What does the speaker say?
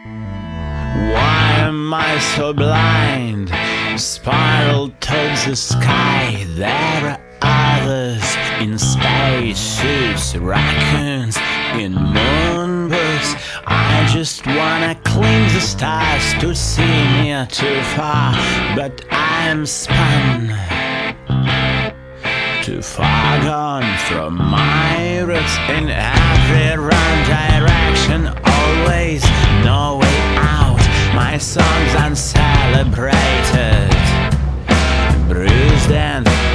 Why am I so blind? Spiral towards the sky. There are others in spacesuits, raccoons in moonboots. I just wanna cling the stars to see near too far, but I'm spun too far gone from my roots. In every wrong direction, always no way out. My songs uncelebrated, bruised and